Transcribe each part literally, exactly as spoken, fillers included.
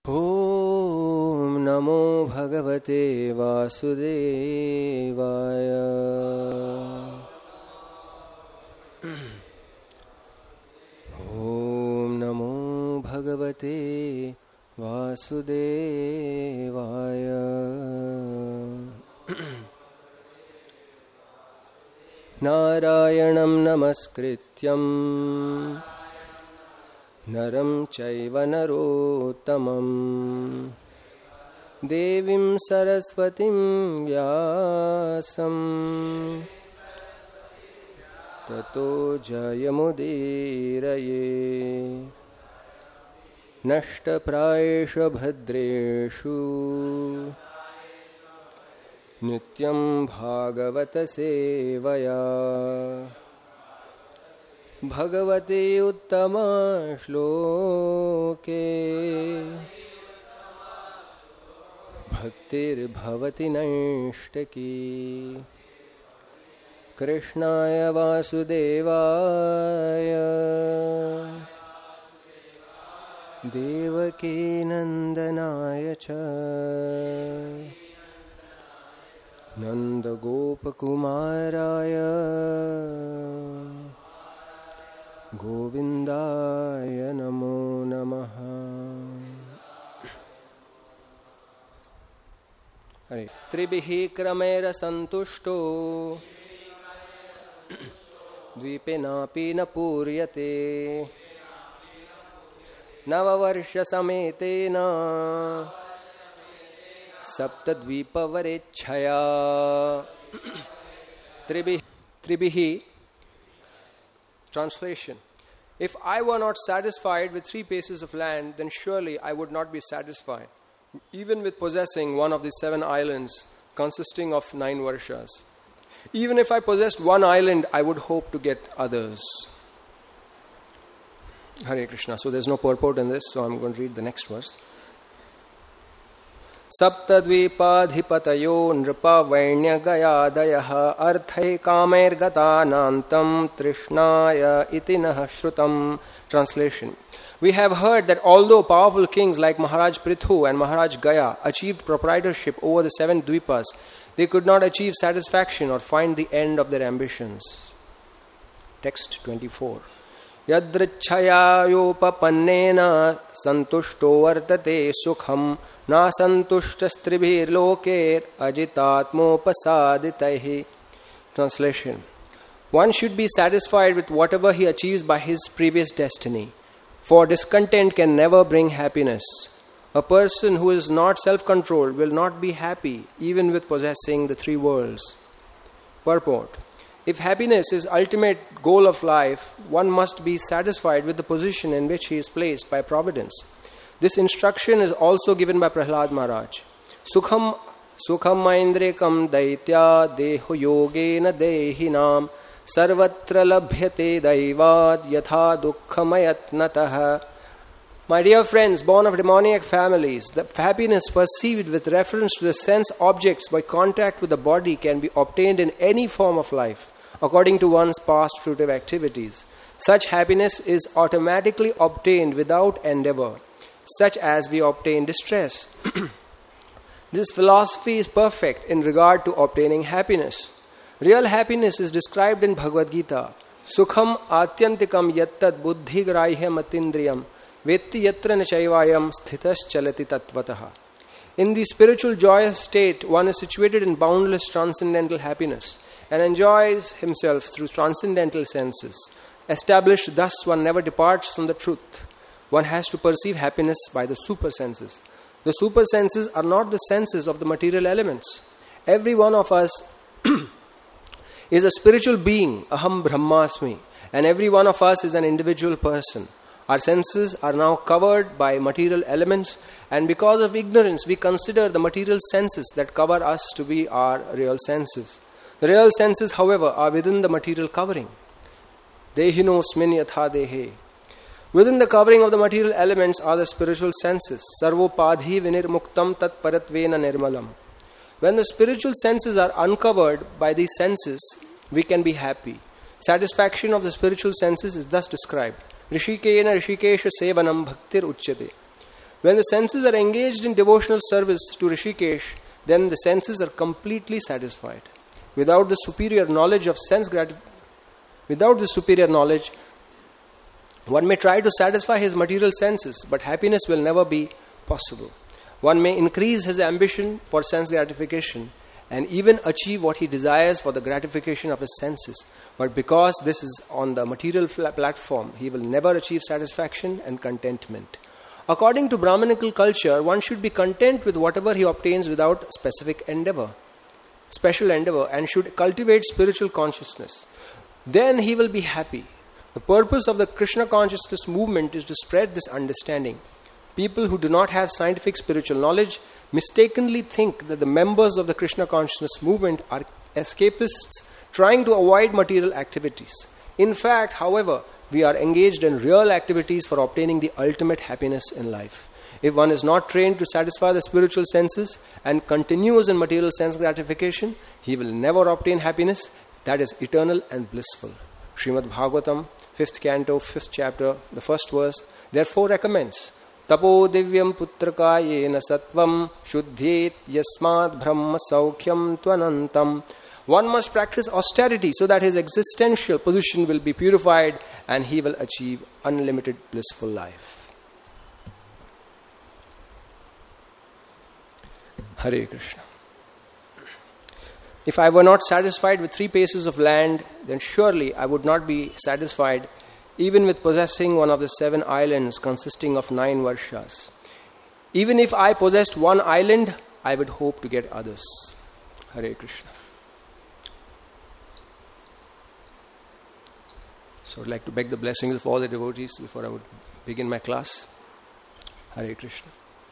ॐ नमो भगवते वासुदेवाय। ॐ नमो भगवते वासुदेवाय। नारायणं नमस्कृत्यं नरं चैव नरोत्तमं देवीं सरस्वतीं व्यासं ततो जयमुदीरये। नष्टप्रायेषु भद्रेषु नित्यं भागवत सेवया भगवते उत्तम श्लोके भक्तिर्भवति नैष्टकी। कृष्णाय वासुदेवाय देवकी नंदनाय च नंदगोपकुमाराय गोविंदाय नमो नमः। हरे त्रिभिः क्रमेण संतुष्टो द्वीपेनापि न पूर्यते नववर्ष समेतेन सप्तद्वीपवरेच्छया। त्रिभिः त्रिभिः Translation: If I were not satisfied with three paces of land, then surely I would not be satisfied, even with possessing one of the seven islands consisting of nine varshas. Even if I possessed one island, I would hope to get others. Hare Krishna. So there's no purport in this, so I'm going to read the next verse. सप्तद्वीपाधिपतयो नृपवैण्यगयादयः अर्थे कामैर्गतानान्तं तृष्णाय इति नः श्रुतम्. Translation: We have heard that although powerful kings like Maharaj Prithu and Maharaj Gaya achieved proprietorship over the seven dvipas, they could not achieve satisfaction or find the end of their ambitions. Text twenty-four. यदृच्छयायोपपन्नेन सन्तुष्टो वर्तते सुखम् न सन्तुष्टस्त्रिभिर्लोकेर् अजितात्मोपसादितैः. Translation: One should be satisfied with whatever he achieves by his previous destiny, for discontent can never bring happiness. A person who is not self-controlled will not be happy even with possessing the three worlds. Purport: If happiness is ultimate goal of life, one must be satisfied with the position in which he is placed by providence. This instruction is also given by Prahlad Maharaj. Sukham sukham maindrekam daitya deho yogena dehinam sarvatra labhyate daivad yatha dukkhamayatnatah. My dear friends, born of demoniac families, the happiness perceived with reference to the sense objects by contact with the body can be obtained in any form of life, according to one's past fruitive activities. Such happiness is automatically obtained without endeavor, such as we obtain distress. This philosophy is perfect in regard to obtaining happiness. Real happiness is described in Bhagavad Gita. Sukham atyantikam yattad buddhigrahya matindriyam vetti yatra nachaivayam sthitas chalati tattvataha. In the spiritual joyous state, one is situated in boundless transcendental happiness and enjoys himself through transcendental senses. Established thus, one never departs from the truth. One has to perceive happiness by the super senses. The super senses are not the senses of the material elements. Every one of us is a spiritual being, aham brahmasmi, and every one of us is an individual person. Our senses are now covered by material elements, and because of ignorance, we consider the material senses that cover us to be our real senses. The real senses, however, are within the material covering. Dehinosmin yatha dehe. Within the covering of the material elements are the spiritual senses. Sarvopadhi vinirmuktam tat paratvena nirmalam. When the spiritual senses are uncovered by these senses, we can be happy. Satisfaction of the spiritual senses is thus described. Rishikena rishikesha sevanam bhaktir uchyate. When the senses are engaged in devotional service to Rishikesh, then the senses are completely satisfied. Without the superior knowledge of sense gratification, without the superior knowledge, one may try to satisfy his material senses, but happiness will never be possible. One may increase his ambition for sense gratification and even achieve what he desires for the gratification of his senses. But because this is on the material platform, he will never achieve satisfaction and contentment. According to Brahmanical culture, one should be content with whatever he obtains without specific endeavor, special endeavor, and should cultivate spiritual consciousness. Then he will be happy. The purpose of the Krishna consciousness movement is to spread this understanding. People who do not have scientific spiritual knowledge mistakenly think that the members of the Krishna consciousness movement are escapists trying to avoid material activities. In fact, however, we are engaged in real activities for obtaining the ultimate happiness in life. If one is not trained to satisfy the spiritual senses and continues in material sense gratification, he will never obtain happiness that is eternal and blissful. Srimad Bhagavatam, fifth canto, fifth chapter, the first verse, therefore recommends, Tapo divyam putrakayena sattvam shuddhet yasmad brahma saukhyam tvanantam. One must practice austerity so that his existential position will be purified and he will achieve unlimited blissful life. Hare Krishna. If I were not satisfied with three paces of land, then surely I would not be satisfied even with possessing one of the seven islands consisting of nine varshas. Even if I possessed one island, I would hope to get others. Hare Krishna. So I'd like to beg the blessings of all the devotees before I would begin my class. Hare Krishna.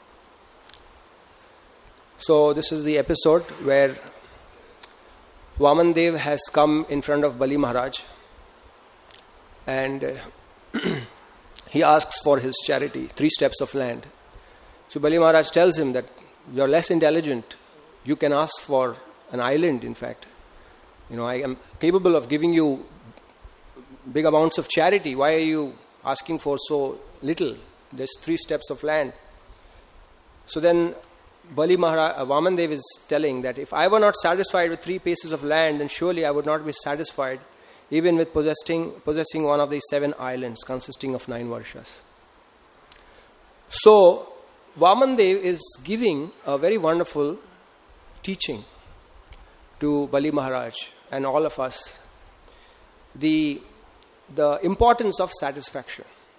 So this is the episode where Vamandev has come in front of Bali Maharaj and uh, he asks for his charity, three steps of land. So Bali Maharaj tells him that you're less intelligent. You can ask for an island, in fact. You know, I am capable of giving you big amounts of charity. Why are you asking for so little? There's three steps of land. So then Bali Maharaj, uh, Vamandev is telling that if I were not satisfied with three paces of land, then surely I would not be satisfied even with possessing, possessing one of these seven islands consisting of nine varshas. So Vamandev is giving a very wonderful teaching to Bali Maharaj and all of us. The the importance of satisfaction,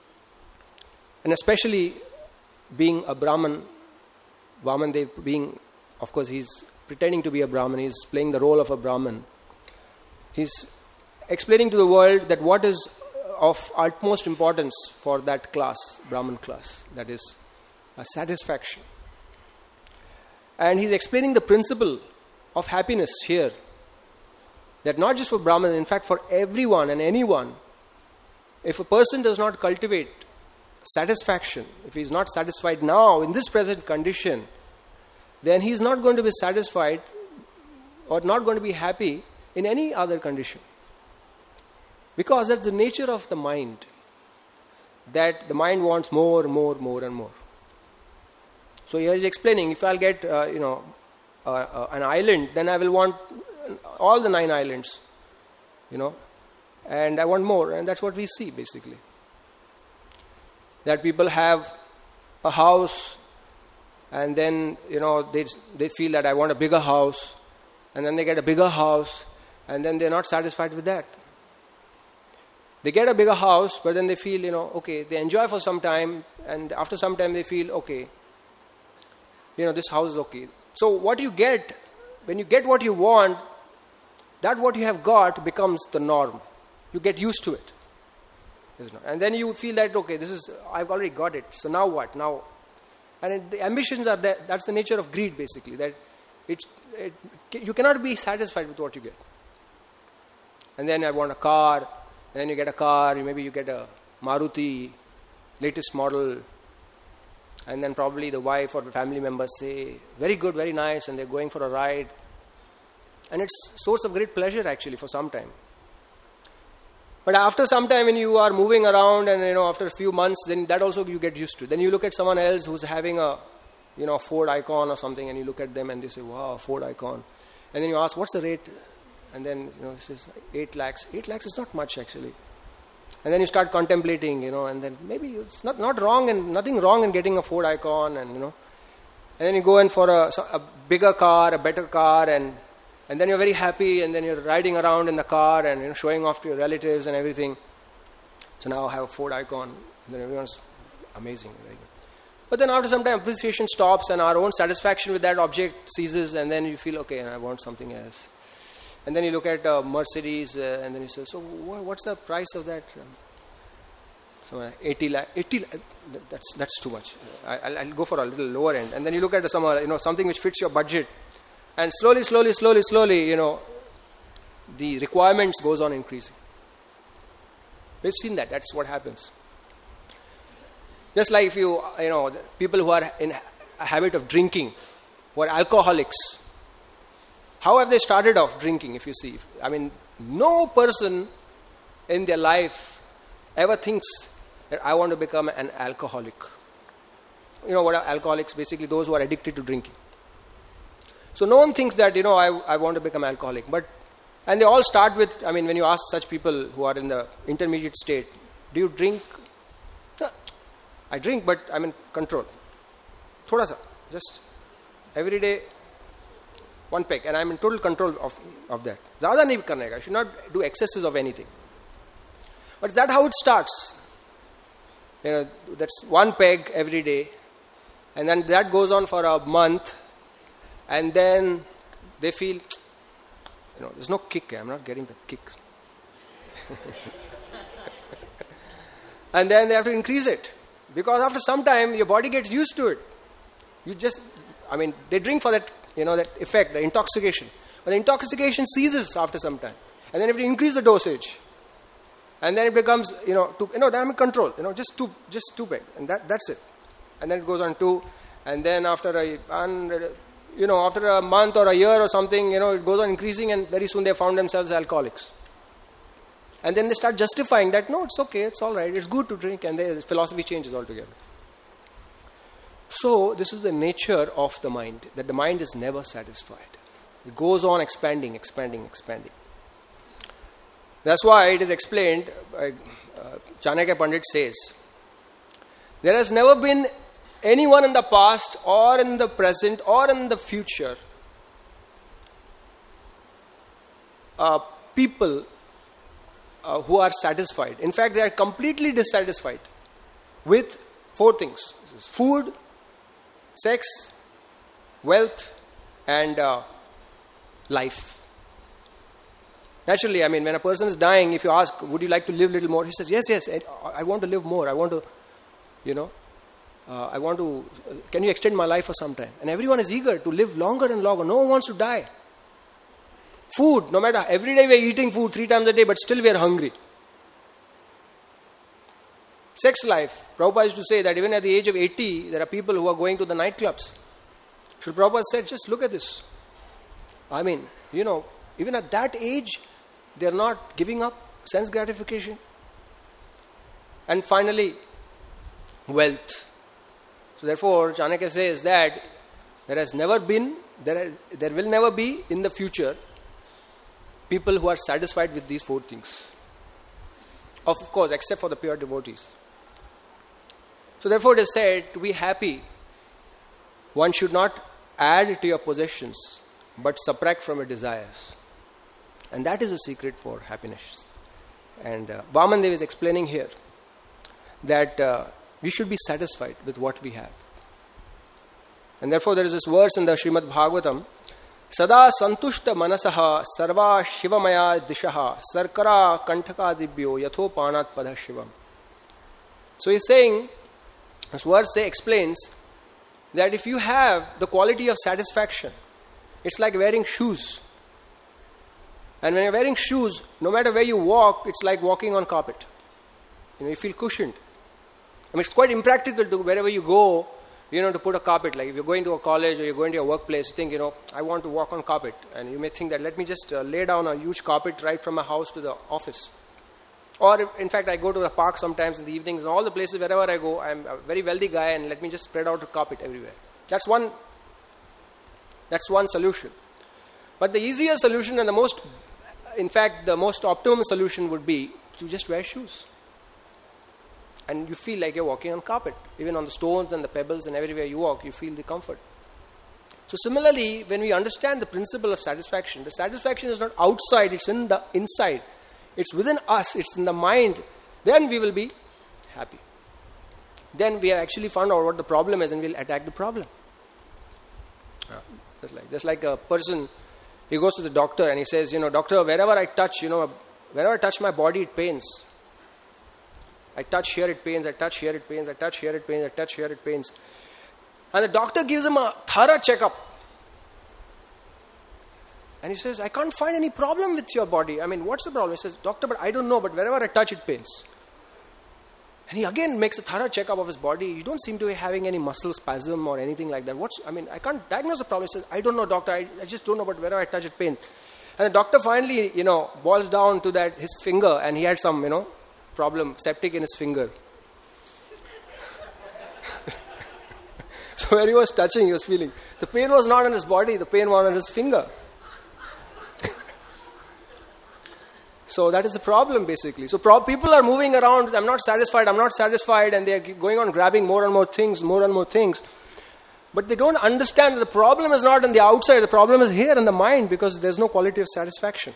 and especially being a Brahman, Vamandev being, of course he's pretending to be a Brahman, he's playing the role of a Brahman. He's explaining to the world that what is of utmost importance for that class, Brahman class, that is a satisfaction. And he's explaining the principle of happiness here, that not just for Brahmins, in fact for everyone and anyone, if a person does not cultivate satisfaction, if he is not satisfied now in this present condition, then he is not going to be satisfied or not going to be happy in any other condition. Because that's the nature of the mind, that the mind wants more, more, more and more. So here he's explaining, if I'll get, uh, you know, uh, uh, an island, then I will want all the nine islands, you know, and I want more. And that's what we see basically. That people have a house and then, you know, they they feel that I want a bigger house, and then they get a bigger house and then they're not satisfied with that. They get a bigger house, but then they feel, you know, okay, they enjoy for some time, and after some time they feel, okay, you know, this house is okay. So what you get, when you get what you want, that what you have got becomes the norm. You get used to it. And then you feel that, okay, this is, I've already got it. So now what? Now, and it, the ambitions are there. That's the nature of greed, basically. That it, it, you cannot be satisfied with what you get. And then I want a car. And then you get a car. Maybe you get a Maruti, latest model. And then probably the wife or the family members say, very good, very nice. And they're going for a ride. And it's a source of great pleasure, actually, for some time. But after some time when you are moving around and, you know, after a few months, then that also you get used to. Then you look at someone else who's having a, you know, Ford Icon or something, and you look at them and they say, wow, Ford Icon. And then you ask, what's the rate? And then, you know, this is eight lakhs. eight lakhs is not much actually. And then you start contemplating, you know, and then maybe it's not, not wrong and nothing wrong in getting a Ford Icon, and, you know. And then you go in for a, a bigger car, a better car, and and then you're very happy, and then you're riding around in the car and, you know, showing off to your relatives and everything. So now I have a Ford Icon, and then everyone's amazing, very good. But then after some time, appreciation stops, and our own satisfaction with that object ceases, and then you feel, okay, I want something else. And then you look at uh, Mercedes, uh, and then you say, so wh- what's the price of that? Um, so uh, eighty lakh, eighty lakh, that's that's too much. I, I'll, I'll go for a little lower end. And then you look at some, uh, you know, something which fits your budget, and slowly, slowly, slowly, slowly, you know, the requirements goes on increasing. We've seen that. That's what happens. Just like if you, you know, people who are in a habit of drinking, who are alcoholics, how have they started off drinking, if you see? I mean, no person in their life ever thinks that I want to become an alcoholic. You know what are alcoholics? Basically those who are addicted to drinking. So no one thinks that, you know, I, I want to become alcoholic. But, and they all start with, I mean, when you ask such people who are in the intermediate state, do you drink? No, I drink, but I'm in control. Thoda sa, just every day, one peg, and I'm in total control of, of that. Zyada nahi karne ka. I should not do excesses of anything. But is that how it starts? You know, that's one peg every day, and then that goes on for a month, and then they feel, you know, there's no kick. I'm not getting the kick. And then they have to increase it, because after some time your body gets used to it. You just, I mean, they drink for that, you know, that effect, the intoxication. But the intoxication ceases after some time, and then you have to increase the dosage. And then it becomes, you know, two, you know, I'm in control, you know, just two, just two peg, and that, that's it. And then it goes on two, and then after a, and, you know, after a month or a year or something, you know, it goes on increasing, and very soon they found themselves alcoholics. And then they start justifying that, no, it's okay, it's all right, it's good to drink, and their philosophy changes altogether. So, this is the nature of the mind, that the mind is never satisfied. It goes on expanding, expanding, expanding. That's why it is explained, uh, uh, Chanakya Pandit says, there has never been anyone in the past or in the present or in the future, uh, people uh, who are satisfied. In fact, they are completely dissatisfied with four things. Food, sex, wealth, and uh, life. Naturally, I mean, when a person is dying, if you ask, would you like to live a little more? He says, yes, yes, I want to live more. I want to, you know, uh, I want to, uh, can you extend my life for some time? And everyone is eager to live longer and longer. No one wants to die. Food, no matter, every day we are eating food three times a day, but still we are hungry. Sex life. Prabhupada used to say that even at the age of eighty, there are people who are going to the nightclubs. Srila Prabhupada said, just look at this. I mean, you know, even at that age, they are not giving up sense gratification. And finally, wealth. So therefore, Chanakya says that there has never been, there, are, there will never be in the future people who are satisfied with these four things. Of course, except for the pure devotees. So therefore it is said, to be happy, one should not add to your possessions, but subtract from your desires. And that is the secret for happiness. And uh, Vaman Dev is explaining here that uh, we should be satisfied with what we have. And therefore there is this verse in the Srimad Bhagavatam, Sada santushta manasaha sarva shivamaya dishaha sarkara kantaka dibyo yatho panat padha shivam. So he's saying, this verse say, explains that if you have the quality of satisfaction, it's like wearing shoes. And when you're wearing shoes, no matter where you walk, it's like walking on carpet. You know, you feel cushioned. I mean, it's quite impractical to wherever you go, you know, to put a carpet. Like if you're going to a college or you're going to your workplace, you think, you know, I want to walk on carpet. And you may think that, let me just uh, lay down a huge carpet right from my house to the office. Or if, in fact, I go to the park sometimes in the evenings, and all the places wherever I go, I'm a very wealthy guy, and let me just spread out a carpet everywhere. That's one, that's one solution. But the easier solution and the most, in fact, the most optimum solution would be to just wear shoes. And you feel like you're walking on carpet. Even on the stones and the pebbles and everywhere you walk, you feel the comfort. So similarly, when we understand the principle of satisfaction, the satisfaction is not outside, it's in the inside. It's within us, it's in the mind. Then we will be happy. Then we have actually found out what the problem is and we'll attack the problem. Uh, just like just like a person, he goes to the doctor and he says, you know, doctor, wherever I touch, you know, wherever I touch my body, it pains. I touch here, it pains. I touch here, it pains. I touch here, it pains. I touch here, it pains. And the doctor gives him a thorough checkup. And he says, I can't find any problem with your body. I mean, what's the problem? He says, doctor, but I don't know, but wherever I touch, it pains. And he again makes a thorough checkup of his body. You don't seem to be having any muscle spasm or anything like that. What's, I mean, I can't diagnose the problem. He says, I don't know, doctor. I, I just don't know, but wherever I touch, it pains. And the doctor finally, you know, boils down to that, his finger, and he had some, you know, problem, septic in his finger. So where he was touching, he was feeling. The pain was not on his body, the pain was on his finger. So that is the problem basically. So pro- people are moving around, I'm not satisfied, I'm not satisfied, and they are going on grabbing more and more things, more and more things. But they don't understand that the problem is not in the outside, the problem is here in the mind, because there's no quality of satisfaction.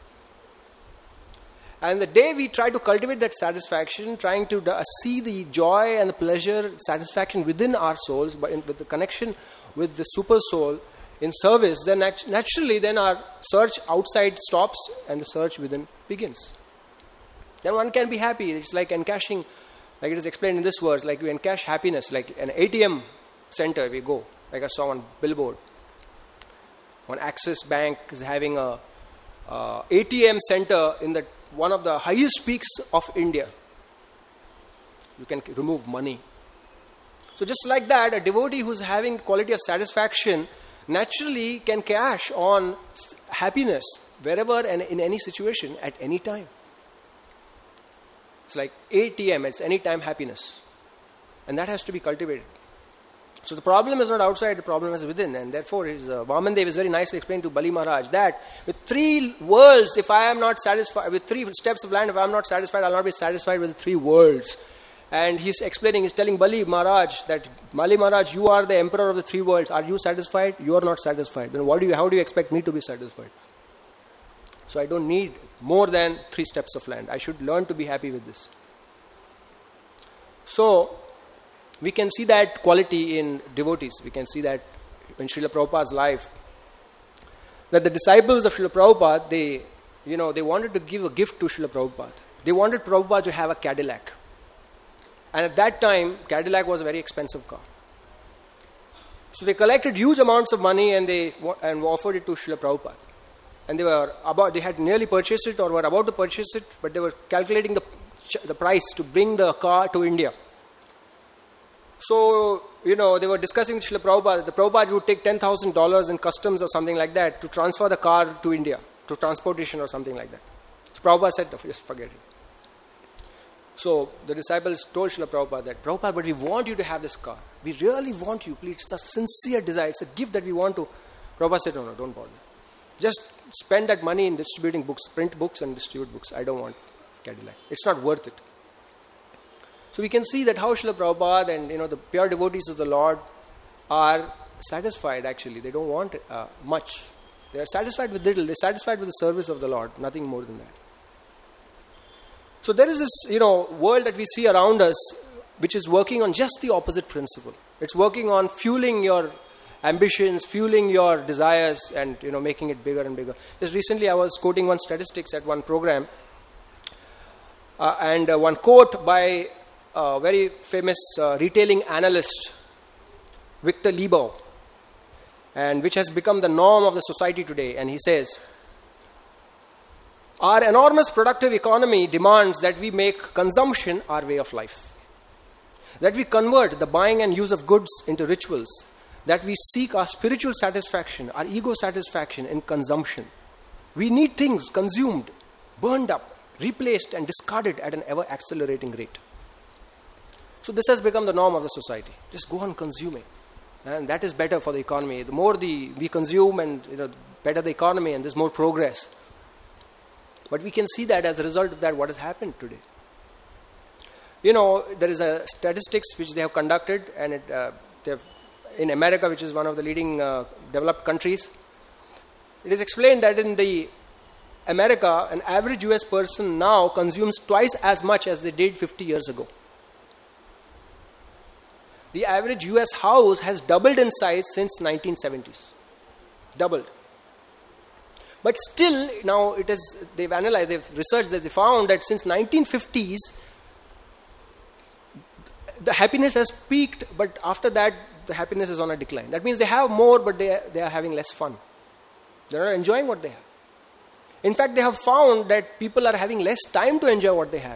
And the day we try to cultivate that satisfaction, trying to uh, see the joy and the pleasure, satisfaction within our souls, but in, with the connection with the super soul in service, then nat- naturally then our search outside stops and the search within begins. Then one can be happy. It's like encashing, like it is explained in this verse, like you encash happiness, like an A T M center we go, like I saw on billboard. One Axis Bank is having a uh, A T M center in the one of the highest peaks of India. You can remove money. So just like that, a devotee who's having quality of satisfaction naturally can cash on happiness wherever and in any situation at any time. It's like A T M, it's anytime happiness. And that has to be cultivated. So the problem is not outside, the problem is within. And therefore, his uh, Vaman Dev is very nicely explained to Bali Maharaj that with three worlds, if I am not satisfied, with three steps of land, if I am not satisfied, I will not be satisfied with the three worlds. And he's explaining, he's telling Bali Maharaj that, Bali Maharaj, you are the emperor of the three worlds. Are you satisfied? You are not satisfied. Then what do you, how do you expect me to be satisfied? So I don't need more than three steps of land. I should learn to be happy with this. So, we can see that quality in devotees. We can see that in Srila Prabhupada's life. That the disciples of Srila Prabhupada, they, you know, they wanted to give a gift to Srila Prabhupada. They wanted Prabhupada to have a Cadillac. And at that time, Cadillac was a very expensive car. So they collected huge amounts of money and they and offered it to Srila Prabhupada. And they were about, they had nearly purchased it or were about to purchase it, but they were calculating the, the price to bring the car to India. So, you know, they were discussing with Srila Prabhupada. The Prabhupada would take ten thousand dollars in customs or something like that to transfer the car to India, to transportation or something like that. So Prabhupada said, just forget it. So the disciples told Srila Prabhupada that, Prabhupada, but we want you to have this car. We really want you, please. It's a sincere desire. It's a gift that we want to. Prabhupada said, no, no, don't bother. Just spend that money in distributing books, print books and distribute books. I don't want Cadillac. It's not worth it. So we can see that how Srila Prabhupada and, you know, the pure devotees of the Lord are satisfied actually. They don't want uh, much. They are satisfied with little. They are satisfied with the service of the Lord. Nothing more than that. So there is this, you know, world that we see around us which is working on just the opposite principle. It's working on fueling your ambitions, fueling your desires and, you know, making it bigger and bigger. Just recently I was quoting one statistics at one program uh, and uh, one quote by a very famous uh, retailing analyst, Victor Liebow, and which has become the norm of the society today. And he says, our enormous productive economy demands that we make consumption our way of life. That we convert the buying and use of goods into rituals. That we seek our spiritual satisfaction, our ego satisfaction in consumption. We need things consumed, burned up, replaced and discarded at an ever accelerating rate. So this has become the norm of the society. Just go on consuming. And that is better for the economy. The more the, we consume, and you know, better the economy, and there's more progress. But we can see that as a result of that, what has happened today. You know, there is a statistics which they have conducted, and it, uh, they have, in America, which is one of the leading uh, developed countries, it is explained that in the America, an average U S person now consumes twice as much as they did fifty years ago. The average U S house has doubled in size since nineteen seventies. Doubled. But still, now it is, they've analyzed, they've researched, that they found that since nineteen fifties, the happiness has peaked, but after that, the happiness is on a decline. That means they have more, but they are, they are having less fun. They're not enjoying what they have. In fact, they have found that people are having less time to enjoy what they have.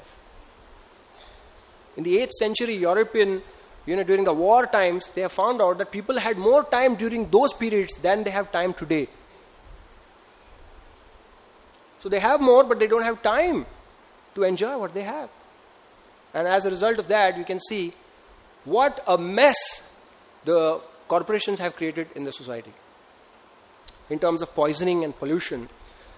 In the eighth century European, you know, during the war times, they have found out that people had more time during those periods than they have time today. So they have more, but they don't have time to enjoy what they have. And as a result of that, you can see what a mess the corporations have created in the society in terms of poisoning and pollution.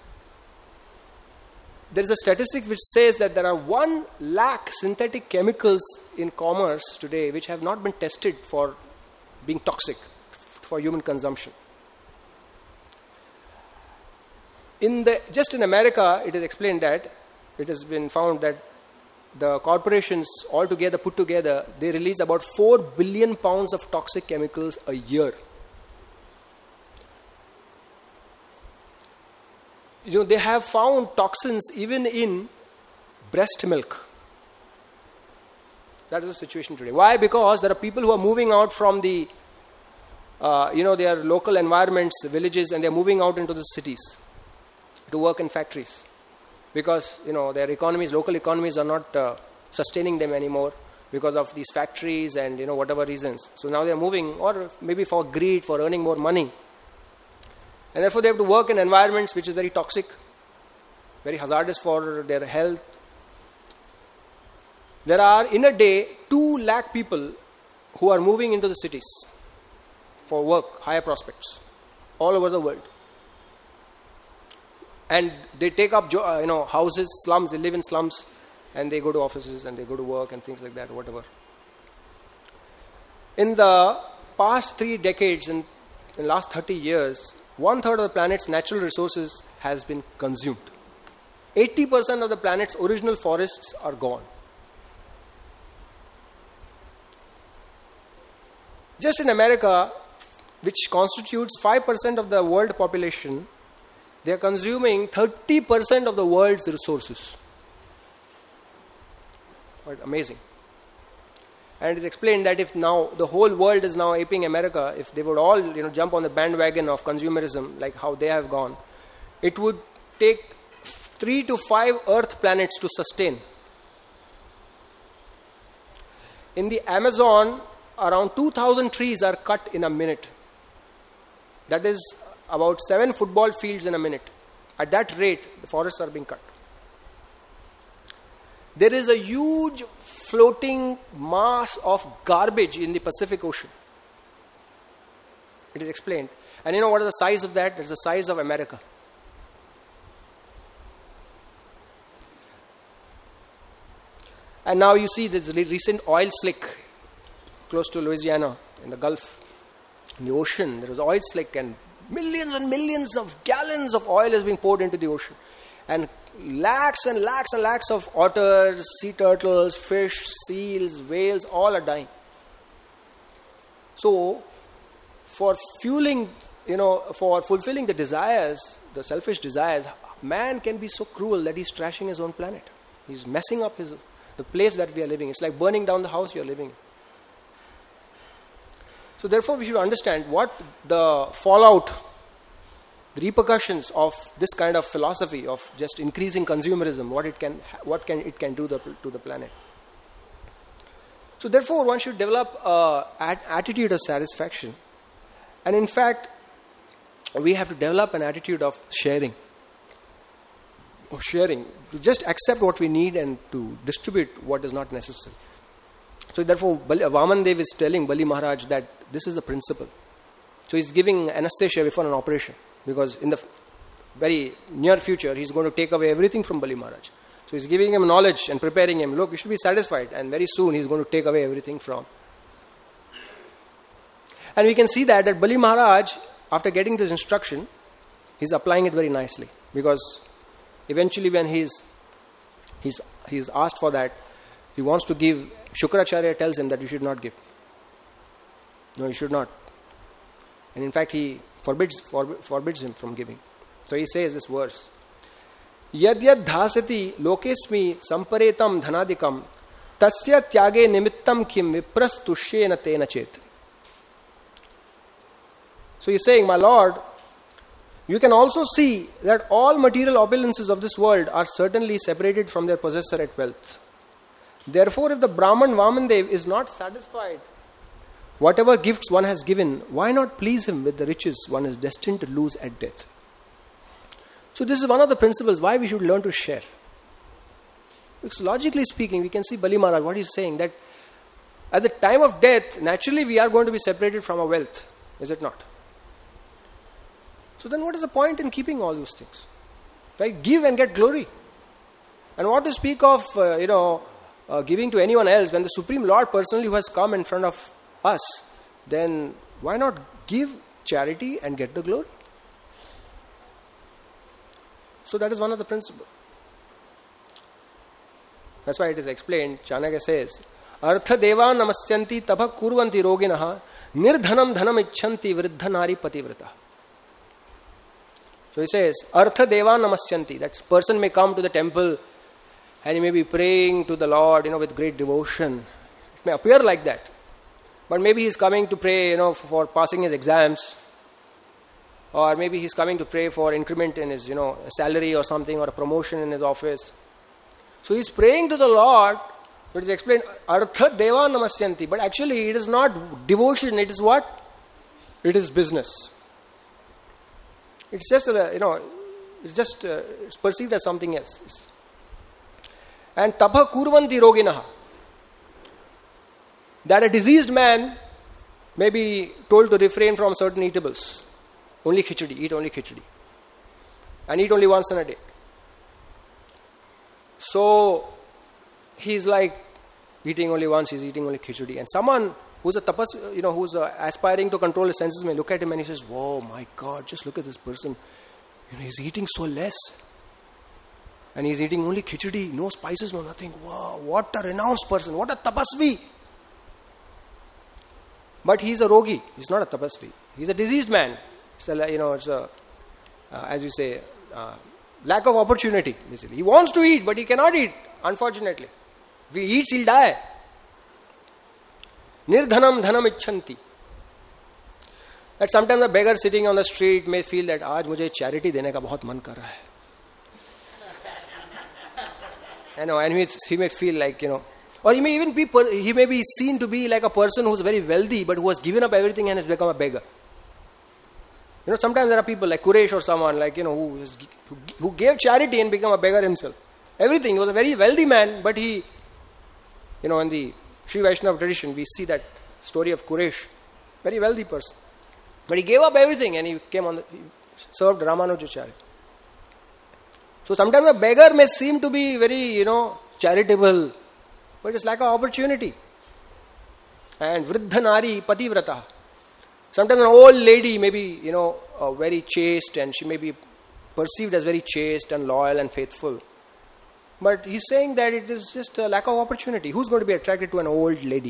There is a statistic which says that there are one lakh synthetic chemicals in commerce today which have not been tested for being toxic for human consumption. In the, just in America, it is explained that it has been found that the corporations altogether put together, they release about four billion pounds of toxic chemicals a year. You know, they have found toxins even in breast milk. That is the situation today. Why? Because there are people who are moving out from the, uh, you know, their local environments, villages, and they're moving out into the cities to work in factories. Because, you know, their economies, local economies are not uh, sustaining them anymore because of these factories and, you know, whatever reasons. So now they're moving, or maybe for greed, for earning more money. And therefore they have to work in environments which is very toxic, very hazardous for their health. There are, in a day, two lakh people who are moving into the cities for work, higher prospects, all over the world. And they take up, you know, houses, slums, they live in slums, and they go to offices and they go to work and things like that, whatever. In the past three decades, in the last thirty years, one third of the planet's natural resources has been consumed. eighty percent of the planet's original forests are gone. Just in America, which constitutes five percent of the world population, they are consuming thirty percent of the world's resources. Quite amazing. And it is explained that if now the whole world is now aping America, if they would all, you know, jump on the bandwagon of consumerism like how they have gone, it would take three to five Earth planets to sustain. In the Amazon, around two thousand trees are cut in a minute. That is about seven football fields in a minute. At that rate, the forests are being cut. There is a huge floating mass of garbage in the Pacific Ocean. It is explained. And you know what is the size of that? It's the size of America. And now you see this recent oil slick close to Louisiana in the Gulf, in the ocean. There is oil slick and millions and millions of gallons of oil is being poured into the ocean. And lakhs and lakhs and lakhs of otters, sea turtles, fish, seals, whales, all are dying. So, for fueling, you know, for fulfilling the desires, the selfish desires, man can be so cruel that he's trashing his own planet. He's messing up his the place that we are living. It's like burning down the house you're living in. So therefore we should understand what the fallout, the repercussions of this kind of philosophy of just increasing consumerism, what it can, what can it can do the, to the planet. So therefore one should develop an attitude of satisfaction. And in fact, we have to develop an attitude of sharing. of sharing, to just accept what we need and to distribute what is not necessary. So therefore, Bali, Vaman Dev is telling Bali Maharaj that this is the principle. So he's giving anesthesia before an operation, because in the very near future, he's going to take away everything from Bali Maharaj. So he's giving him knowledge and preparing him. Look, you should be satisfied. And very soon, he's going to take away everything from. And we can see that, that Bali Maharaj, after getting this instruction, he's applying it very nicely. Because eventually when he's, he's, he's asked for that, he wants to give, Shukracharya tells him that you should not give. No, you should not. And in fact, he forbids, forbid, forbids him from giving. So he says this verse, Yad yad dhasati lokesmi samparetam dhanadikam tasya tyage nimittam kim vipras tushyena tena chet. So he's saying, my Lord, you can also see that all material opulences of this world are certainly separated from their possessor at wealth. Therefore, if the Brahman Vamandev is not satisfied, whatever gifts one has given, why not please him with the riches one is destined to lose at death? So this is one of the principles why we should learn to share. Because logically speaking, we can see Bali Maharaj, what he's saying, that at the time of death, naturally we are going to be separated from our wealth. Is it not? So then what is the point in keeping all those things? Right? Give and get glory. And what to speak of, uh, you know, uh, giving to anyone else when the Supreme Lord personally who has come in front of us, then why not give charity and get the glory? So that is one of the principles. That's why it is explained. Chanakya says, Artha deva namasyanti tabha kurvanti roginaha nirdhanam dhanam icchanti vriddha nari pativrata. So he says, Artha deva namasyanti. That person may come to the temple and he may be praying to the Lord, you know, with great devotion. It may appear like that. But maybe he's coming to pray, you know, for passing his exams. Or maybe he's coming to pray for increment in his, you know, salary or something, or a promotion in his office. So he's praying to the Lord, but it's explained, Artha deva namasyanti. But actually it is not devotion, it is what? It is business. It's just, a, you know, it's just, uh, it's perceived as something else. And tapha kurvanti roginaha. That a diseased man may be told to refrain from certain eatables. Only khichdi, eat only khichdi. And eat only once in a day. So, he's like eating only once, he's eating only khichdi. And someone who's a tapas, you know, who's uh, aspiring to control his senses may look at him and he says, whoa, my God, just look at this person. You know, he's eating so less. And he's eating only khichdi, no spices, no nothing. Wow, what a renounced person, what a tapasvi. But he's a rogi, he's not a tapasvi. He's a diseased man. It's a, you know, it's a, uh, as you say, uh, lack of opportunity, basically. He wants to eat, but he cannot eat, unfortunately. If he eats, he'll die. Nirdhanam dhanam icchanti. That sometimes a beggar sitting on the street may feel that, aaj mujhe charity dene ka bahut man kar raha hai. You know, and he, he may feel like, you know, or he may even be, he may be seen to be like a person who's very wealthy, but who has given up everything and has become a beggar. You know, sometimes there are people like Quraysh or someone like, you know, who, is, who, who gave charity and became a beggar himself. Everything. He was a very wealthy man, but he, you know, in the Sri Vaishnava tradition, we see that story of Quraysh. Very wealthy person. But he gave up everything and he came on the, he served Ramanujacharya. So sometimes a beggar may seem to be very, you know, charitable, but it's like an opportunity. And Vriddha Nari Pativrata. Sometimes an old lady may be, you know, uh, very chaste and she may be perceived as very chaste and loyal and faithful. But he's saying that it is just a lack of opportunity. Who's going to be attracted to an old lady?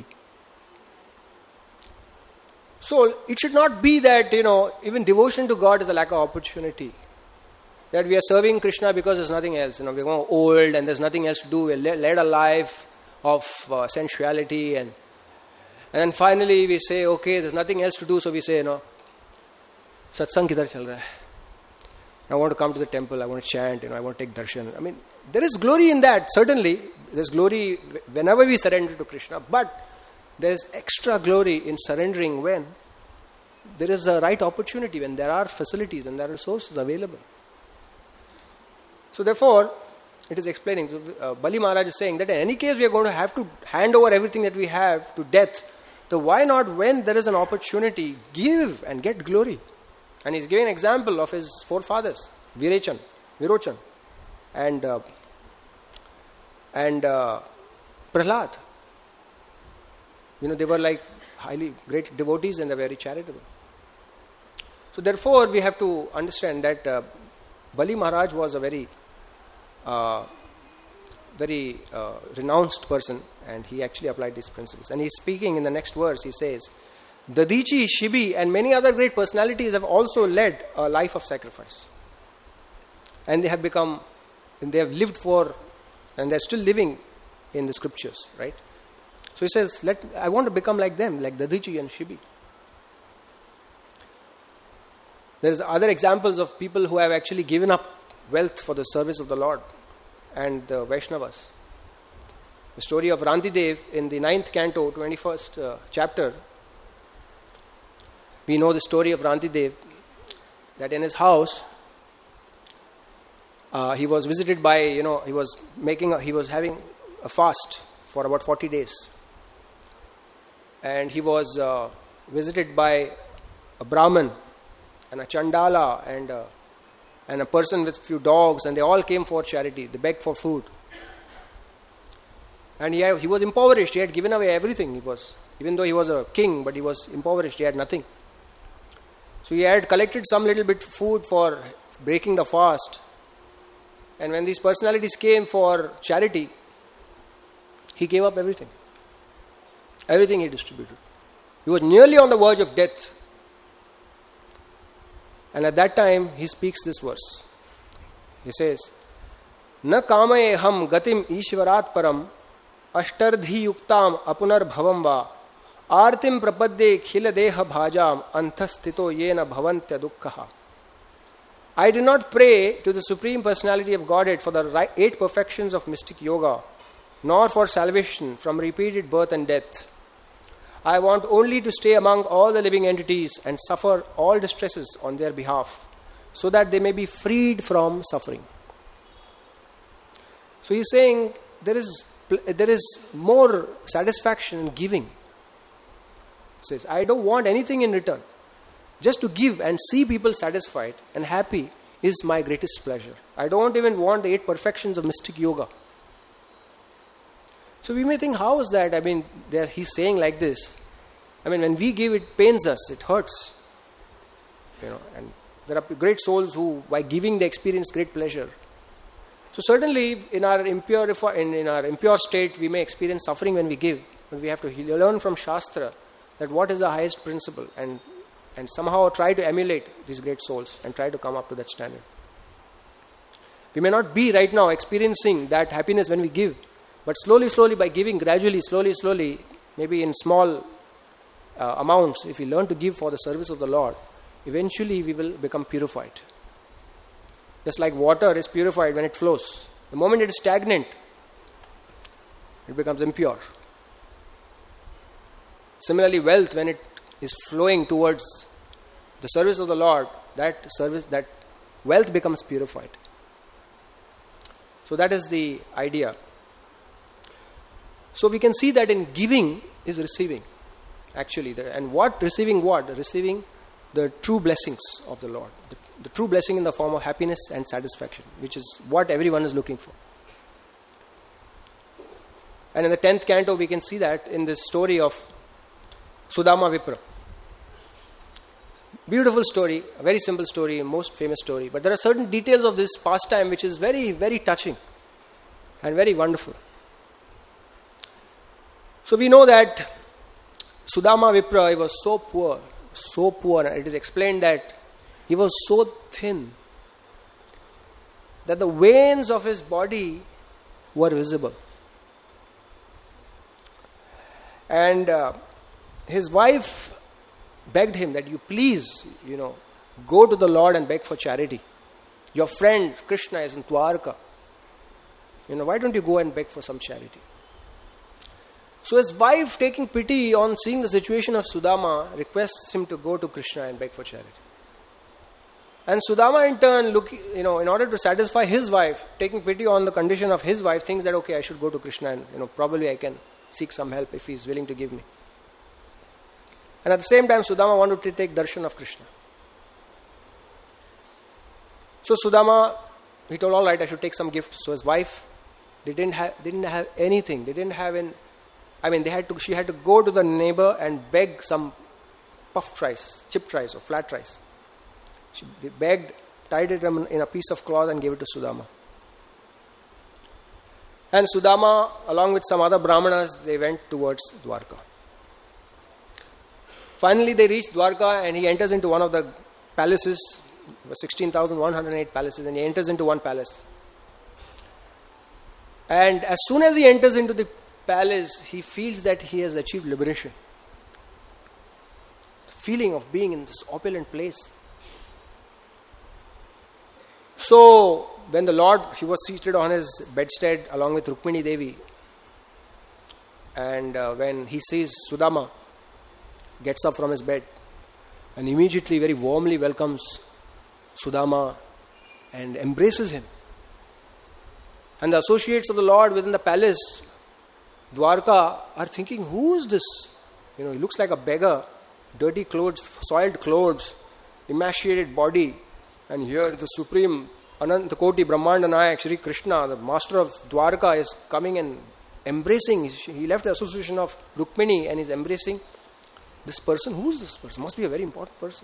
So it should not be that, you know, even devotion to God is a lack of opportunity. That we are serving Krishna because there's nothing else. You know, we're going old and there's nothing else to do. We led a life of uh, sensuality and And then finally we say, okay, there's nothing else to do, so we say, you know, satsang kidhar chal raha hai? I want to come to the temple, I want to chant, you know, I want to take darshan. I mean, there is glory in that, certainly. There's glory whenever we surrender to Krishna, but there is extra glory in surrendering when there is a right opportunity, when there are facilities, when there are resources available. So therefore, it is explaining, so, uh, Bali Maharaj is saying that in any case we are going to have to hand over everything that we have to death. So why not, when there is an opportunity, give and get glory? And he's giving an example of his forefathers, Virochan, Virochan, and uh, and uh, Prahlad. You know, they were like highly great devotees and they're very charitable. So therefore, we have to understand that uh, Bali Maharaj was a very, uh, very uh, renounced person, and he actually applied these principles. And he's speaking in the next verse. He says, Dadichi, Shibi, and many other great personalities have also led a life of sacrifice, and they have become, and they have lived for, and they're still living in the scriptures, right? So he says, "Let I want to become like them, like Dadichi and Shibi." There's other examples of people who have actually given up wealth for the service of the Lord and the Vaishnavas. The story of Rantidev in the ninth canto, twenty-first uh, chapter. We know the story of Rantidev, that in his house, uh, he was visited by, you know, he was making, a, he was having a fast for about forty days. And he was uh, visited by a Brahmin and a Chandala and a, and a person with few dogs, and they all came for charity. They begged for food. And he, had, he was impoverished. He had given away everything. He was, even though he was a king, but he was impoverished. He had nothing. So he had collected some little bit of food for breaking the fast. And when these personalities came for charity, he gave up everything. Everything he distributed. He was nearly on the verge of death. And at that time, he speaks this verse. He says, Na kamaye ham gatim ishvarat param ashtardhi yuktam apunar bhavam va artim prapadde khila deha bhajam anthastito yena bhavantya dukkha. I do not pray to the Supreme Personality of Godhead for the eight perfections of mystic yoga, nor for salvation from repeated birth and death. I want only to stay among all the living entities and suffer all distresses on their behalf, so that they may be freed from suffering. So he's saying there is there is more satisfaction in giving. He says, I don't want anything in return. Just to give and see people satisfied and happy is my greatest pleasure. I don't even want the eight perfections of mystic yoga. So we may think, how is that? I mean, he's saying like this. I mean, when we give, it pains us, it hurts. You know, and there are great souls who, by giving, they experience great pleasure. So certainly, in our impure, in, in our impure state, we may experience suffering when we give. But we have to learn from Shastra that what is the highest principle, and and somehow try to emulate these great souls and try to come up to that standard. We may not be right now experiencing that happiness when we give, but slowly, slowly, by giving gradually, slowly, slowly, maybe in small uh, amounts, if we learn to give for the service of the Lord, eventually we will become purified. Just like water is purified when it flows. The moment it is stagnant, it becomes impure. Similarly, wealth, when it is flowing towards the service of the Lord, that service, that wealth becomes purified. So that is the idea. So we can see that in giving is receiving, actually. And what? Receiving what? Receiving the true blessings of the Lord. The, the true blessing in the form of happiness and satisfaction, which is what everyone is looking for. And in the tenth canto, we can see that in this story of Sudama Vipra. Beautiful story, a very simple story, most famous story. But there are certain details of this pastime which is very, very touching and very wonderful. So we know that Sudama Vipra, he was so poor, so poor. It is explained that he was so thin that the veins of his body were visible. And uh, his wife begged him that you please, you know, go to the Lord and beg for charity. Your friend Krishna is in Dwarka. You know, why don't you go and beg for some charity? So his wife, taking pity on seeing the situation of Sudama, requests him to go to Krishna and beg for charity. And Sudama in turn, look, you know, in order to satisfy his wife, taking pity on the condition of his wife, thinks that, okay, I should go to Krishna and, you know, probably I can seek some help if he is willing to give me. And at the same time, Sudama wanted to take darshan of Krishna. So Sudama, he told, all right, I should take some gift. So his wife, they didn't have, they didn't have anything. They didn't have an, I mean, they had to, she had to go to the neighbor and beg some puffed rice, chipped rice or flat rice. She they begged, tied it in a piece of cloth and gave it to Sudama. And Sudama, along with some other brahmanas, they went towards Dwarka. Finally, they reached Dwarka and he enters into one of the palaces, sixteen thousand one hundred eight palaces, and he enters into one palace. And as soon as he enters into the palace, he feels that he has achieved liberation. The feeling of being in this opulent place. So, when the Lord, he was seated on his bedstead along with Rukmini Devi, and uh, when he sees Sudama, gets up from his bed and immediately very warmly welcomes Sudama and embraces him. And the associates of the Lord within the palace, Dwarka, are thinking, who is this? You know, he looks like a beggar, dirty clothes, soiled clothes, emaciated body. And here the supreme Anantakoti Brahmanda Nayak Shri Krishna, the master of Dwarka, is coming and embracing. He left the association of Rukmini and is embracing this person. Who is this person? Must be a very important person.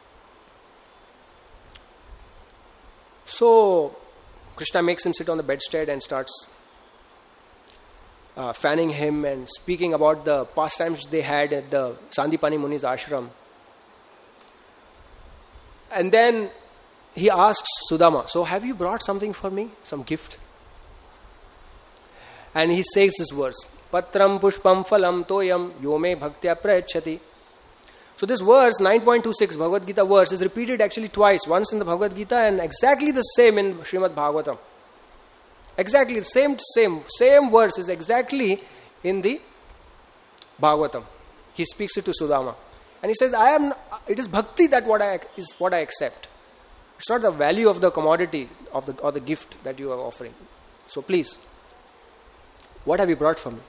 So Krishna makes him sit on the bedstead and starts uh, fanning him and speaking about the pastimes they had at the Sandipani Muni's ashram. And then he asks Sudama, so have you brought something for me? Some gift? And he says this verse, Patram pushpam phalam toyam yome bhaktya prayachati. So this verse, nine point two six Bhagavad Gita verse, is repeated actually twice. Once in the Bhagavad Gita and exactly the same in Srimad Bhagavatam. Exactly the same, same, same verse is exactly in the Bhagavatam. He speaks it to Sudama. And he says, I am, it is bhakti that what I, is what I accept. It's not the value of the commodity of the or the gift that you are offering. So please, what have you brought for me?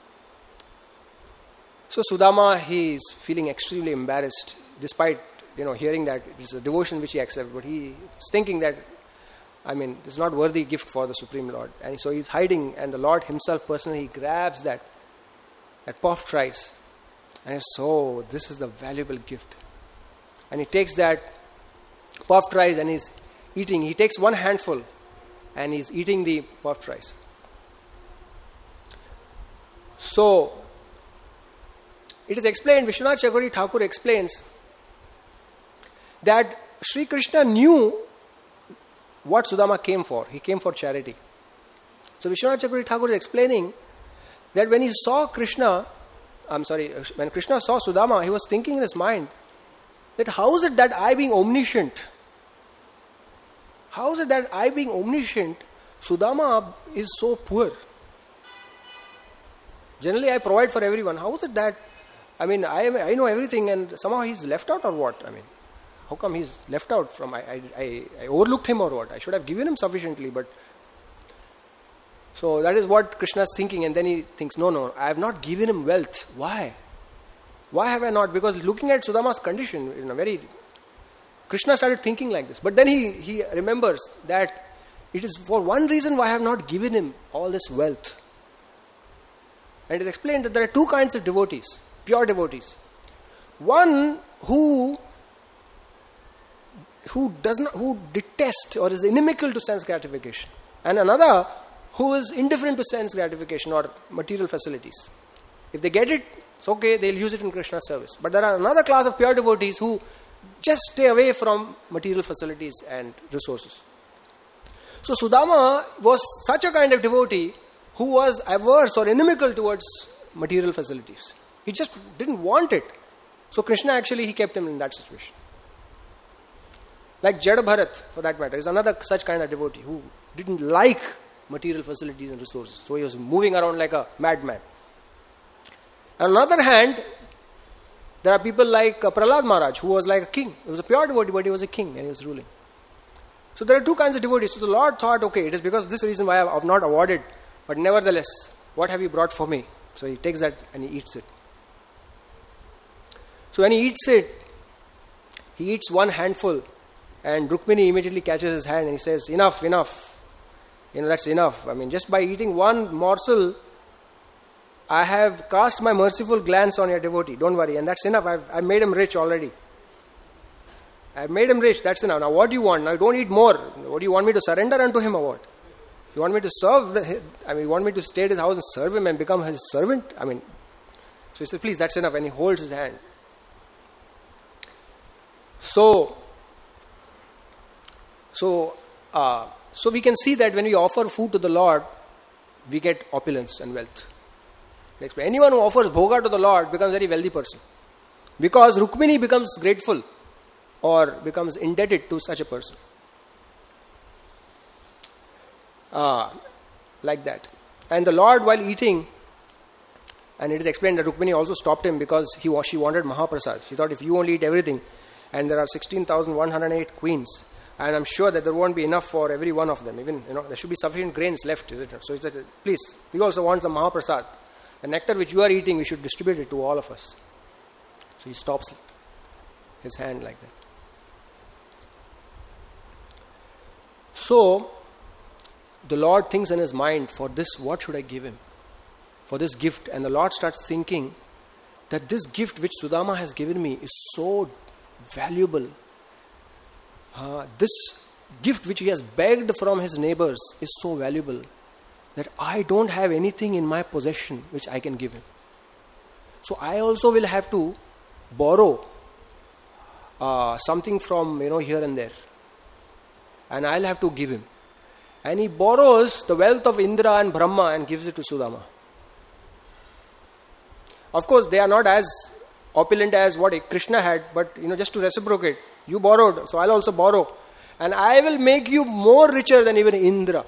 So Sudama, he is feeling extremely embarrassed, despite, you know, hearing that it is a devotion which he accepts, but he is thinking that, I mean, this is not worthy gift for the Supreme Lord. And so he is hiding, and the Lord himself personally grabs that, that puffed rice, and he says, so this is the valuable gift. And he takes that puffed rice and he's eating. He takes one handful and he's eating the puffed rice. So, it is explained, Vishwanath Chakravarti Thakur explains that Sri Krishna knew what Sudama came for. He came for charity. So Vishwanath Chakravarti Thakur is explaining that when he saw Krishna, I'm sorry, when Krishna saw Sudama, he was thinking in his mind that how is it that I being omniscient, how is it that I being omniscient, Sudama is so poor? Generally I provide for everyone. How is it that, I mean, I I know everything and somehow he's left out or what? I mean, how come he's left out from, I, I, I, I overlooked him or what? I should have given him sufficiently, but... So that is what Krishna is thinking, and then he thinks, no, no, I have not given him wealth. Why? Why have I not? Because looking at Sudama's condition, in a very... Krishna started thinking like this. But then he, he remembers that it is for one reason why I have not given him all this wealth. And it is explained that there are two kinds of devotees, pure devotees. One who who does not, who detests or is inimical to sense gratification, and another who is indifferent to sense gratification or material facilities. If they get it, it's okay, they'll use it in Krishna's service. But there are another class of pure devotees who just stay away from material facilities and resources. So Sudama was such a kind of devotee who was averse or inimical towards material facilities. He just didn't want it. So Krishna actually, he kept him in that situation. Like Jada Bharat, for that matter, is another such kind of devotee who didn't like material facilities and resources. So he was moving around like a madman. On the other hand, there are people like uh, Prahlad Maharaj, who was like a king. He was a pure devotee, but he was a king and he was ruling. So there are two kinds of devotees. So the Lord thought, okay, it is because of this reason why I have not awarded, but nevertheless, what have you brought for me? So he takes that and he eats it. So when he eats it, he eats one handful, and Rukmini immediately catches his hand and he says, enough, enough. You know, that's enough. I mean, just by eating one morsel, I have cast my merciful glance on your devotee. Don't worry. And that's enough. I've, I've made him rich already. I've made him rich. That's enough. Now what do you want? Now don't eat more. What do you want me to surrender unto him or what? You want me to serve the, I mean, you want me to stay at his house and serve him and become his servant? I mean, so he says, please, that's enough. And he holds his hand. So, so, uh, so we can see that when we offer food to the Lord, we get opulence and wealth. Anyone who offers bhoga to the Lord becomes a very wealthy person. Because Rukmini becomes grateful or becomes indebted to such a person. Ah, like that. And the Lord, while eating, and it is explained that Rukmini also stopped him because he she wanted Mahaprasad. She thought, if you only eat everything, and there are sixteen thousand one hundred eight queens, and I'm sure that there won't be enough for every one of them. Even, you know, there should be sufficient grains left, is it not? So he said, please, we also want some Mahaprasad. The nectar which you are eating, we should distribute it to all of us. So he stops his hand like that. So, the Lord thinks in his mind, for this, what should I give him? For this gift. And the Lord starts thinking that this gift which Sudama has given me is so valuable. Uh, this gift which he has begged from his neighbors is so valuable that I don't have anything in my possession which I can give him. So I also will have to borrow uh, something from, you know, here and there. And I'll have to give him. And he borrows the wealth of Indra and Brahma and gives it to Sudama. Of course, they are not as opulent as what Krishna had, but, you know, just to reciprocate. You borrowed, so I'll also borrow. And I will make you more richer than even Indra.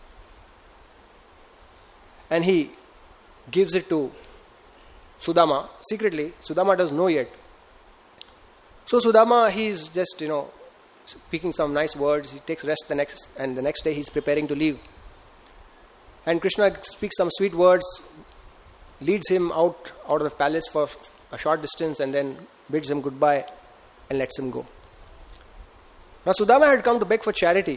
And he gives it to Sudama secretly. Sudama doesn't know yet. So Sudama, he's just, you know, speaking some nice words. He takes rest the next, and the next day he's preparing to leave. And Krishna speaks some sweet words, leads him out, out of the palace for a short distance, and then bids him goodbye and lets him go. Now Sudama had come to beg for charity.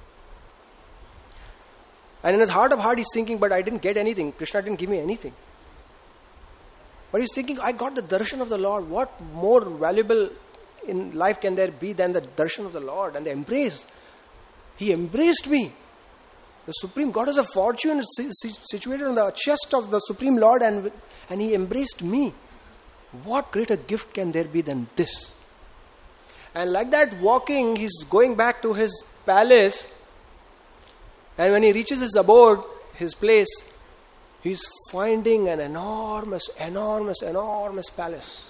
And in his heart of heart he's thinking, but I didn't get anything. Krishna didn't give me anything. But he's thinking, I got the darshan of the Lord. What more valuable in life can there be than the darshan of the Lord and the embrace? He embraced me. The Supreme Goddess of Fortune is situated on the chest of the Supreme Lord, and, and he embraced me. What greater gift can there be than this? And like that, walking, he's going back to his palace. And when he reaches his abode, his place, he's finding an enormous, enormous, enormous palace.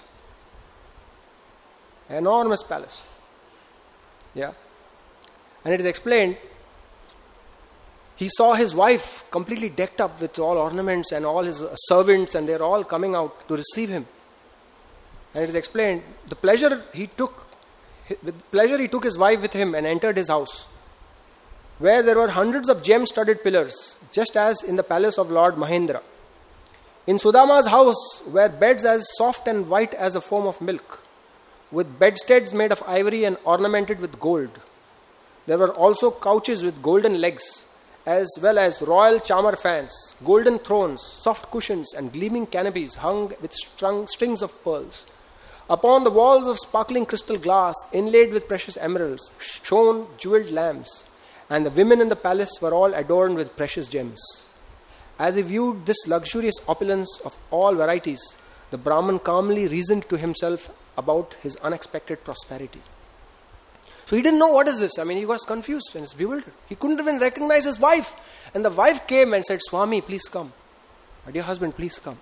Enormous palace. Yeah. And it is explained, he saw his wife completely decked up with all ornaments and all his servants, and they're all coming out to receive him. And it is explained, the pleasure he took, with pleasure he took his wife with him and entered his house, where there were hundreds of gem-studded pillars, just as in the palace of Lord Mahendra. In Sudama's house were beds as soft and white as a foam of milk, with bedsteads made of ivory and ornamented with gold. There were also couches with golden legs, as well as royal chamar fans, golden thrones, soft cushions, and gleaming canopies hung with strung strings of pearls. Upon the walls of sparkling crystal glass, inlaid with precious emeralds, shone jeweled lamps, and the women in the palace were all adorned with precious gems. As he viewed this luxurious opulence of all varieties, the Brahman calmly reasoned to himself about his unexpected prosperity. So he didn't know what is this. I mean, he was confused and bewildered. He couldn't even recognize his wife. And the wife came and said, Swami, please come. My dear husband, please come.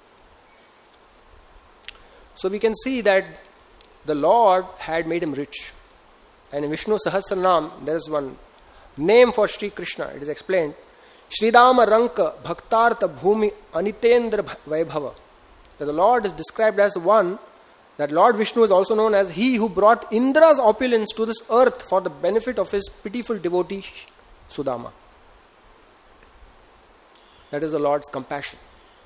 So we can see that the Lord had made him rich. And in Vishnu Sahasranam, there is one name for Sri Krishna. It is explained, Sridama Ranka Bhaktartha Bhumi Anitendra Vaibhava. That the Lord is described as one that Lord Vishnu is also known as he who brought Indra's opulence to this earth for the benefit of his pitiful devotee Sudama. That is the Lord's compassion.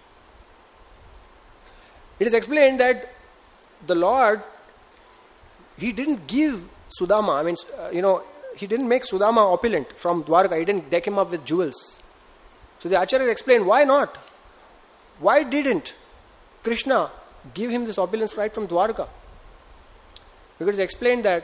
It is explained that the Lord, he didn't give Sudama, I mean, uh, you know, he didn't make Sudama opulent from Dwarka. He didn't deck him up with jewels. So the Acharyas explain, why not? Why didn't Krishna give him this opulence right from Dwarka? Because it's explained that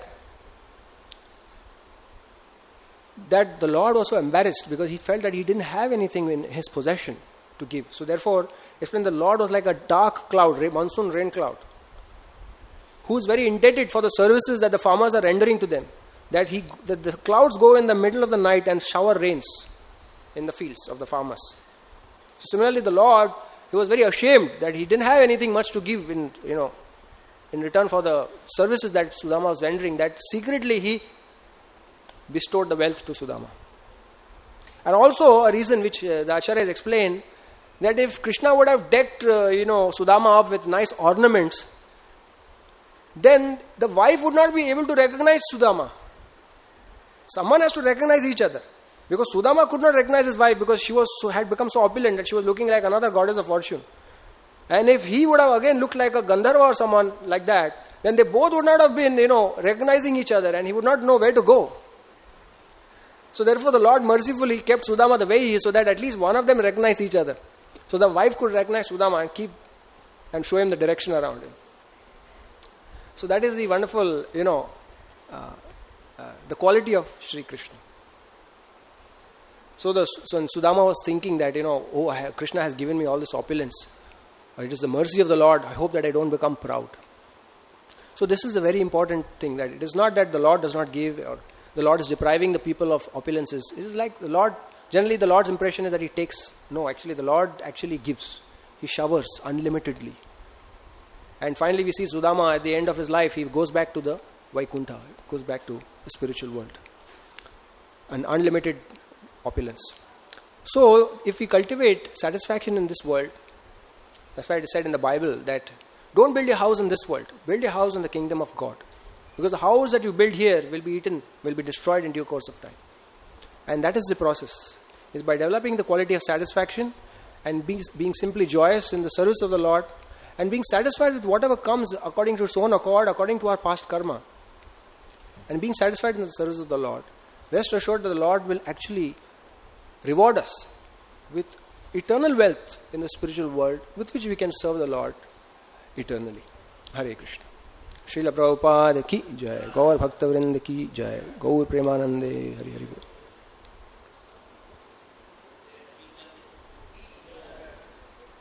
that the Lord was so embarrassed because he felt that he didn't have anything in his possession to give. So therefore, explained the Lord was like a dark cloud, monsoon rain cloud, who is very indebted for the services that the farmers are rendering to them. That he, that the clouds go in the middle of the night and shower rains in the fields of the farmers. So similarly, the Lord, he was very ashamed that he didn't have anything much to give in, you know, in return for the services that Sudama was rendering. That secretly he bestowed the wealth to Sudama. And also a reason which uh, the Acharyas explain, that if Krishna would have decked, uh, you know, Sudama up with nice ornaments, then the wife would not be able to recognize Sudama. Someone has to recognize each other. Because Sudama could not recognize his wife because she was so, had become so opulent that she was looking like another goddess of fortune. And if he would have again looked like a Gandharva or someone like that, then they both would not have been, you know, recognizing each other, and he would not know where to go. So therefore the Lord mercifully kept Sudama the way he is, so that at least one of them recognized each other. So the wife could recognize Sudama and keep and show him the direction around him. So that is the wonderful, you know, uh, uh, the quality of Sri Krishna. So, the, so Sudama was thinking that, you know, oh, I have, Krishna has given me all this opulence. It is the mercy of the Lord. I hope that I don't become proud. So this is a very important thing, that it is not that the Lord does not give, or the Lord is depriving the people of opulences. It is like the Lord, generally the Lord's impression is that he takes. No, actually the Lord actually gives. He showers unlimitedly. And finally we see Sudama at the end of his life, he goes back to the Vaikuntha, goes back to the spiritual world. An unlimited opulence. So, if we cultivate satisfaction in this world, that's why it is said in the Bible that don't build your house in this world, build your house in the kingdom of God. Because the house that you build here will be eaten, will be destroyed in due course of time. And that is the process. Is by developing the quality of satisfaction and being, being simply joyous in the service of the Lord, and being satisfied with whatever comes according to its own accord, according to our past karma, and being satisfied in the service of the Lord. Rest assured that the Lord will actually reward us with eternal wealth in the spiritual world, with which we can serve the Lord eternally. Hare Krishna. Srila Prabhupada ki jai, Gaur Bhakta Vrinda ki jai, Gaur Premanande, Hari Hari Bol.